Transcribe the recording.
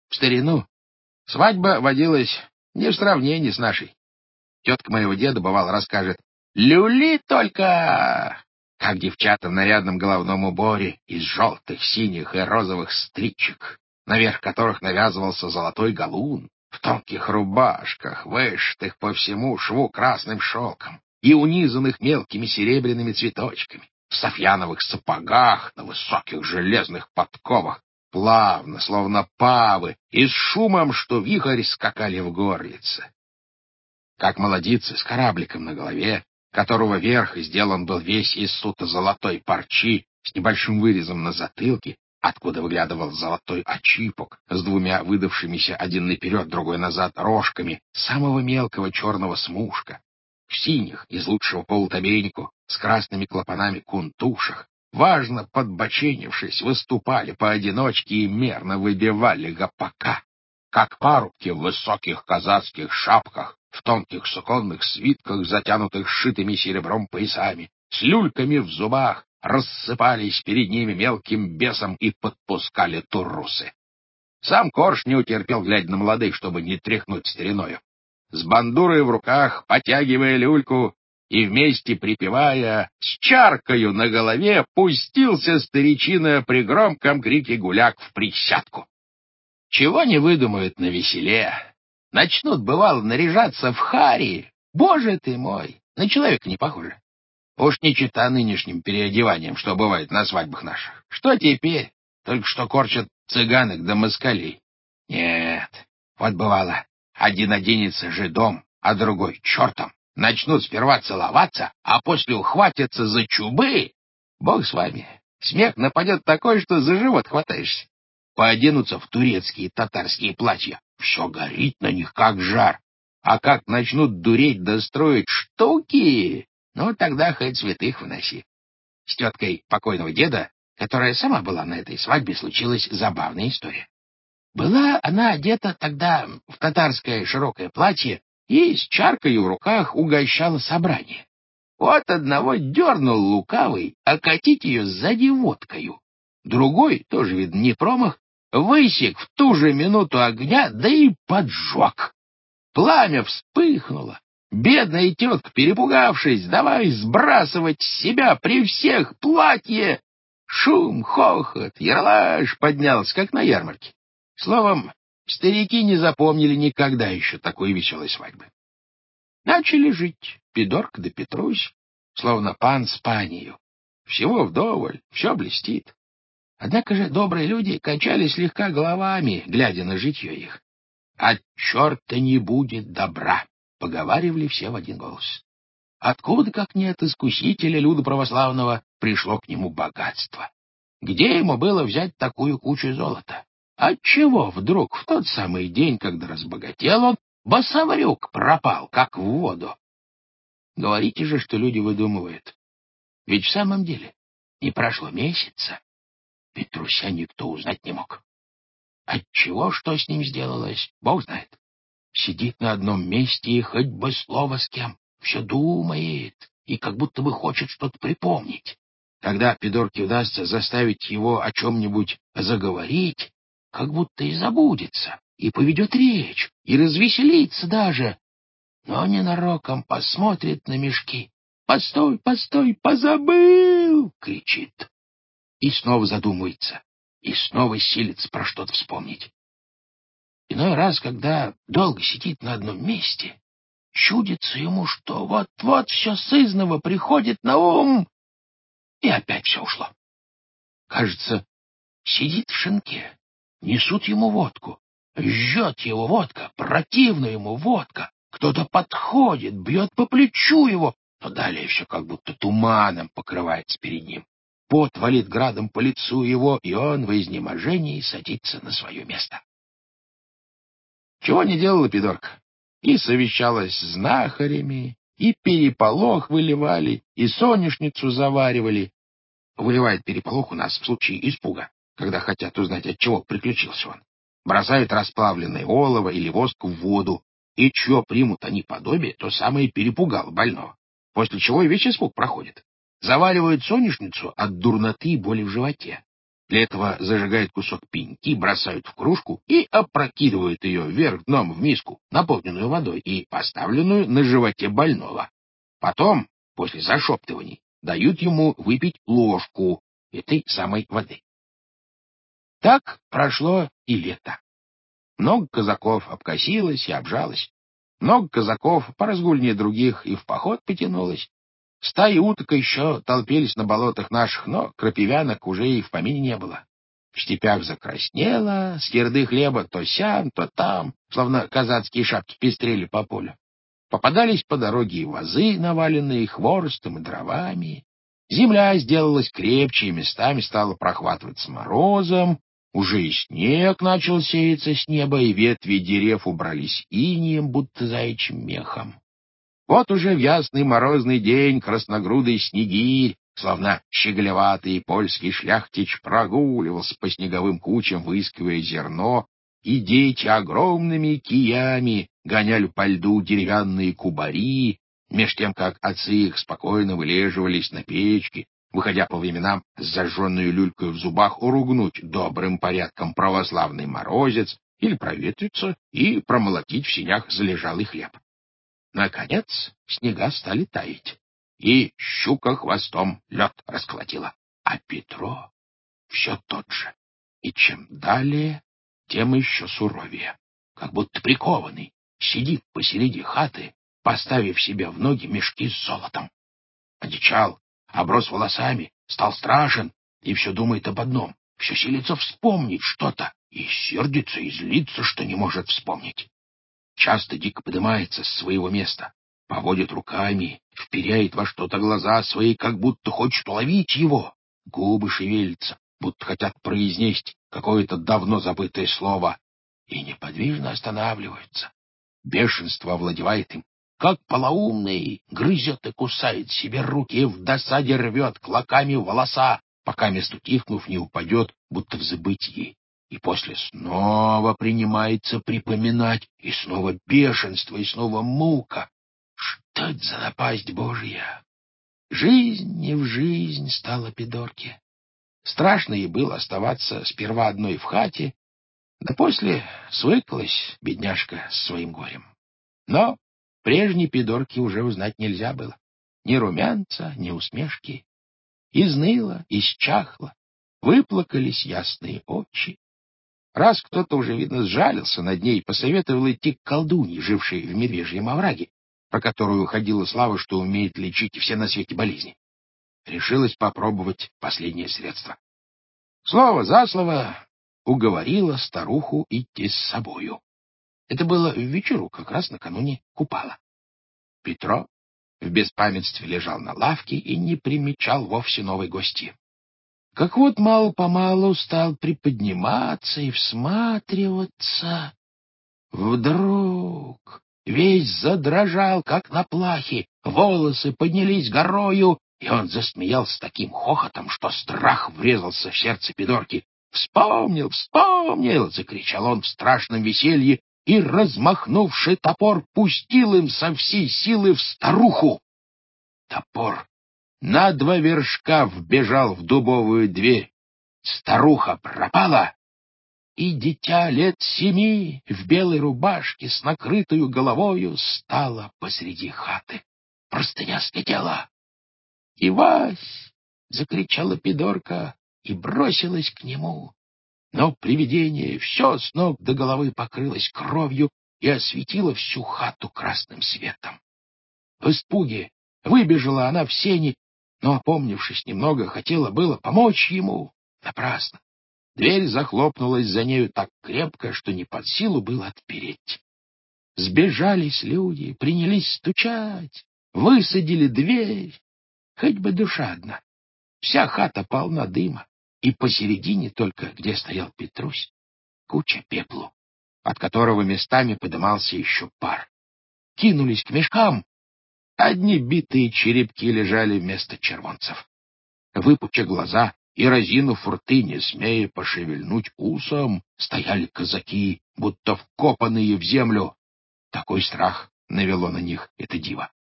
В старину свадьба водилась не в сравнении с нашей. Тетка моего деда, бывало, расскажет: «Люли только!» Как девчата в нарядном головном уборе из желтых, синих и розовых стричек, наверх которых навязывался золотой галун, в тонких рубашках, вышитых по всему шву красным шелком и унизанных мелкими серебряными цветочками, в софьяновых сапогах, на высоких железных подковах, плавно, словно павы, и с шумом, что вихрь, скакали в горлице. Как молодицы с корабликом на голове, которого верх сделан был весь из суто-золотой парчи с небольшим вырезом на затылке, откуда выглядывал золотой очипок с двумя выдавшимися один наперед, другой назад рожками самого мелкого черного смушка, в синих из лучшего полутабейнику с красными клапанами кунтушах, важно подбоченившись, выступали поодиночке и мерно выбивали гопака, как парубки в высоких казацких шапках, в тонких суконных свитках, затянутых сшитыми серебром поясами, с люльками в зубах, рассыпались перед ними мелким бесом и подпускали турусы. Сам Корж не утерпел, глядя на молодых, чтобы не тряхнуть стариною. С бандурой в руках, потягивая люльку и вместе припевая, с чаркою на голове, пустился старичина при громком крике гуляк в присядку. Чего не выдумают на веселе. Начнут, бывало, наряжаться в хари. Боже ты мой, на человека не похоже. Уж не чета нынешним переодеванием, что бывает на свадьбах наших. Что теперь? Только что корчат цыганок да москалей. Нет, вот бывало, один оденется жидом, а другой чертом. Начнут сперва целоваться, а после ухватятся за чубы. Бог с вами. Смех нападет такой, что за живот хватаешься. Пооденутся в турецкие татарские платья. Все горит на них, как жар. А как начнут дуреть да строить штуки, ну, тогда хоть святых выноси. С теткой покойного деда, которая сама была на этой свадьбе, случилась забавная история. Была она одета тогда в татарское широкое платье и с чаркой в руках угощала собрание. Вот одного дернул лукавый окатить ее сзади водкою. Другой, тоже, видно, не промах, высек в ту же минуту огня, да и поджег. Пламя вспыхнуло. Бедная тетка, перепугавшись, давай сбрасывать с себя при всех платье. Шум, хохот, ярлаж поднялся, как на ярмарке. Словом, старики не запомнили никогда еще такой веселой свадьбы. Начали жить Пидорка да Петрусь, словно пан с панию. Всего вдоволь, все блестит. Однако же добрые люди качали слегка головами, глядя на житье их. «От черта не будет добра», — поговаривали все в один голос. Откуда, как не от искусителя люда православного, пришло к нему богатство? Где ему было взять такую кучу золота? Отчего вдруг в тот самый день, когда разбогател он, босоврюк пропал, как в воду? Говорите же, что люди выдумывают. Ведь в самом деле не прошло месяца. Петруся никто узнать не мог. Отчего, что с ним сделалось, Бог знает. Сидит на одном месте и хоть бы слово с кем, все думает и как будто бы хочет что-то припомнить. Когда Пидорке удастся заставить его о чем-нибудь заговорить, как будто и забудется, и поведет речь, и развеселится даже. Но ненароком посмотрит на мешки. «Постой, постой, позабыл!» — кричит. И снова задумается, и снова силится про что-то вспомнить. Иной раз, когда долго сидит на одном месте, чудится ему, что вот-вот все сызнова приходит на ум, и опять все ушло. Кажется, сидит в шинке, несут ему водку, жжет его водка, противна ему водка, кто-то подходит, бьет по плечу его, но далее все как будто туманом покрывается перед ним. Пот валит градом по лицу его, и он в изнеможении садится на свое место. Чего не делала Пидорка? И совещалась с знахарями, и переполох выливали, и соняшницу заваривали. Выливает переполох у нас в случае испуга, когда хотят узнать, от чего приключился он. Бросают расплавленное олово или воск в воду, и чье примут они подобие, то самое перепугало больного, после чего и весь испуг проходит. Заваривают соняшницу от дурноты и боли в животе. Для этого зажигают кусок пеньки, бросают в кружку и опрокидывают ее вверх дном в миску, наполненную водой и поставленную на животе больного. Потом, после зашептываний, дают ему выпить ложку этой самой воды. Так прошло и лето. Много казаков обкосилось и обжалось. Много казаков, поразгульнее других, и в поход потянулось. Стаи уток еще толпились на болотах наших, но крапивянок уже и в помине не было. В степях закраснело, скирды хлеба то сям, то там, словно казацкие шапки пестрели по полю. Попадались по дороге и вазы, наваленные хворостом и дровами. Земля сделалась крепче и местами стала прохватываться морозом. Уже и снег начал сеяться с неба, и ветви дерев убрались инеем, будто заячьим мехом. Вот уже в ясный морозный день красногрудый снегирь, словно щеголеватый польский шляхтич, прогуливался по снеговым кучам, выискивая зерно, и дети огромными киями гоняли по льду деревянные кубари, меж тем, как отцы их спокойно вылеживались на печке, выходя по временам с зажженной люлькой в зубах уругнуть добрым порядком православный морозец или проветриться и промолотить в сенях залежалый хлеб. Наконец снега стали таять, и щука хвостом лед расколотила, а Петро все тот же, и чем далее, тем еще суровее, как будто прикованный, сидит посреди хаты, поставив себе в ноги мешки с золотом. Одичал, оброс волосами, стал страшен, и все думает об одном, все силится вспомнить что-то, и сердится, и злится, что не может вспомнить. Часто дико поднимается с своего места, поводит руками, вперяет во что-то глаза свои, как будто хочет уловить его. Губы шевелятся, будто хотят произнести какое-то давно забытое слово, и неподвижно останавливаются. Бешенство овладевает им. Как полоумный, грызет и кусает себе руки и в досаде рвет клоками волоса, пока мест утихнув не упадет, будто в забытии. И после снова принимается припоминать, и снова бешенство, и снова мука. Что это за напасть Божья? Жизнь не в жизнь стала Пидорке. Страшно ей было оставаться сперва одной в хате, да после свыклась бедняжка с своим горем. Но прежней Пидорки уже узнать нельзя было. Ни румянца, ни усмешки. Изныла, исчахла, выплакались ясные очи. Раз кто-то уже, видно, сжалился над ней и посоветовал идти к колдунье, жившей в Медвежьем овраге, про которую ходила слава, что умеет лечить все на свете болезни. Решилась попробовать последнее средство. Слово за слово уговорила старуху идти с собою. Это было в вечеру, как раз накануне Купала. Петро в беспамятстве лежал на лавке и не примечал вовсе новой гости. Как вот мало-помалу стал приподниматься и всматриваться, вдруг весь задрожал, как на плахе, волосы поднялись горою, и он засмеялся таким хохотом, что страх врезался в сердце Пидорки. «Вспомнил, вспомнил!» — закричал он в страшном веселье и, размахнувши топор, пустил им со всей силы в старуху. Топор на 2 вершка вбежал в дубовую дверь. Старуха пропала, и дитя лет 7 в белой рубашке с накрытою головою стало посреди хаты. Простыня слетела. «Ивась!» — закричала Пидорка и бросилась к нему. Но привидение все с ног до головы покрылось кровью и осветило всю хату красным светом. В испуге выбежала она в сени, но, опомнившись немного, хотела было помочь ему. Напрасно. Дверь захлопнулась за нею так крепко, что не под силу было отпереть. Сбежались люди, принялись стучать, высадили дверь. Хоть бы душа одна. Вся хата полна дыма, и посередине только, где стоял Петрусь, куча пеплу, от которого местами подымался еще пар. Кинулись к мешкам. Одни битые черепки лежали вместо червонцев. Выпуча глаза и разинув рты, не смея пошевельнуть усом, стояли казаки, будто вкопанные в землю. Такой страх навело на них это диво.